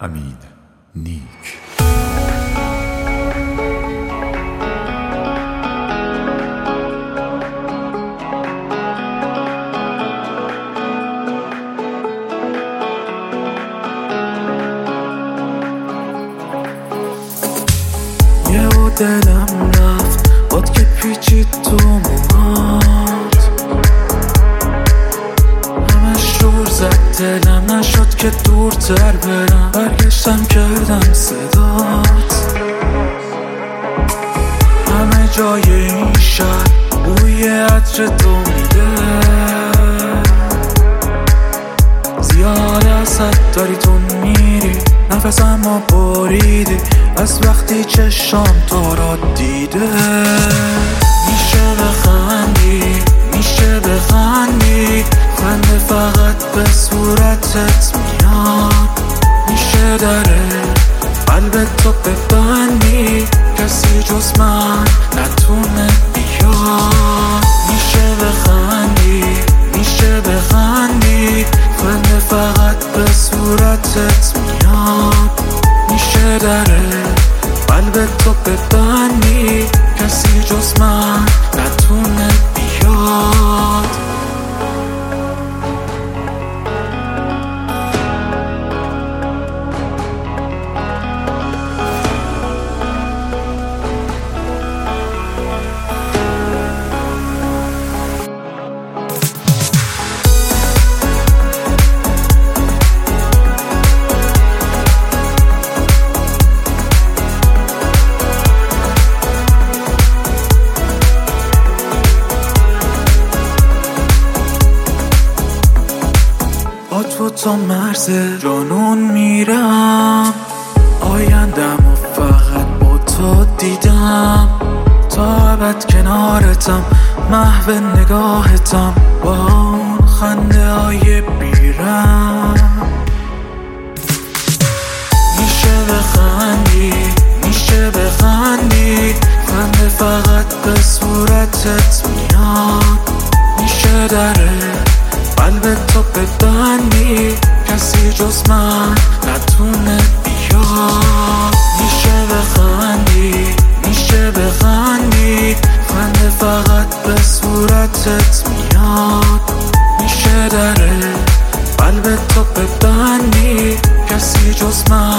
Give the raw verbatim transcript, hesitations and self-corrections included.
امین نیک. یه و دلم رفت باد که پیچید تو موهات، همش شور زد دلم نشد که دورتر برم، برگشتم کردم صدات. همه جای این شهر بوی عطر تو میده، زیاد ازت داری تو میری، نفسم ما بریدی از وقتی چشام تو را دیده. میشه بخندی میشه بخندی، خنده فقط به صورتت میاد. میشه دره قلب تو ببندی، کسی جز من نتونه بیاد. میشه بخندی میشه بخندی، خنده فقط به صورتت میاد. میشه دره قلب تو ببندی، کسی جز من نتونه بیاد. با تو تا مرز جانون میرم، آیندم و فقط با تو دیدم. تا ابد کنارتم محو نگاهتم، با اون خنده های بیرم. میشه بخندی میشه بخندی، خنده فقط به صورتت میاد. میشه دره قلب تو ببندی، کسی جز من نتونه بیاد. میشه بخندی میشه بخندی، خنده فقط به صورتت میاد. میشه دره قلب تو ببندی، کسی جز من